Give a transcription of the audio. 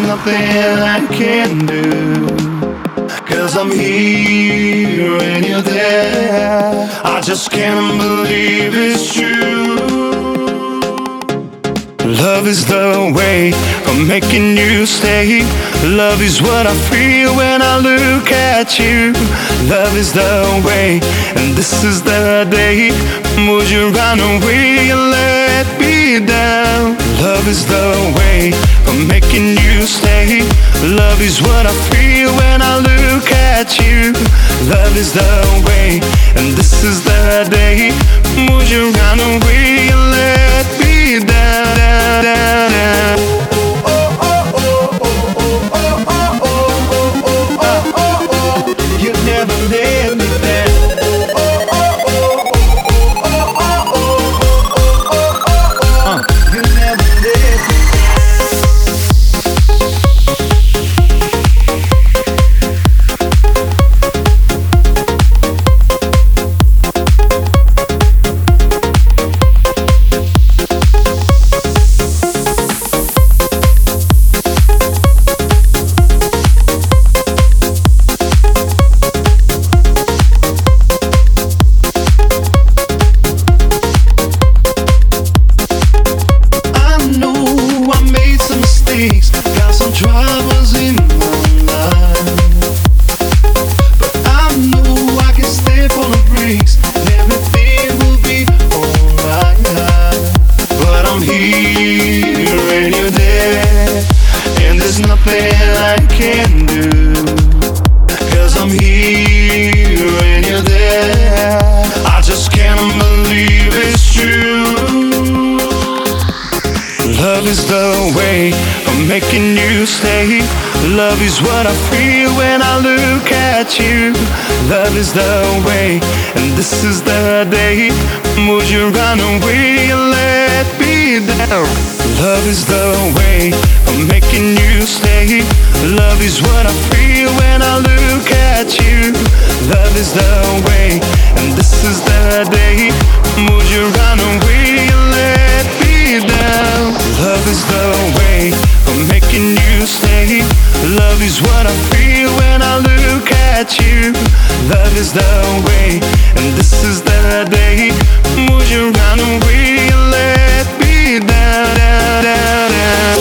nothing I can do, 'cause I'm here and you're there. I just can't believe it's true. Love is the way of making you stay. Love is what I feel when I look at you. Love is the way, and this is the day. Would you run away and let me down? Love is the way of making you stay. Love is what I feel when I look at you. Love is the way, and this is the day. Would you run away and let me down, down, down, down? You never let me down. You never let me got some troubles in my life, but I know I can stand for the breaks and everything will be alright. But I'm here and you're there, and there's nothing I can do, 'cause I'm here and you're there. I just can't believe it's true. Love is the way of making you stay. Love is what I feel when I look at you. Love is the way, and this is the day. Would you run away and let me down? Love is the way of making you stay. Love is what I feel when I look at you. Love is the way, and this is the day. Would you run away and let me down? Love is the way of making you stay. Love is what I feel when I look at you. Love is the way, and this is the day. Would you run away and let me down, down, down, down?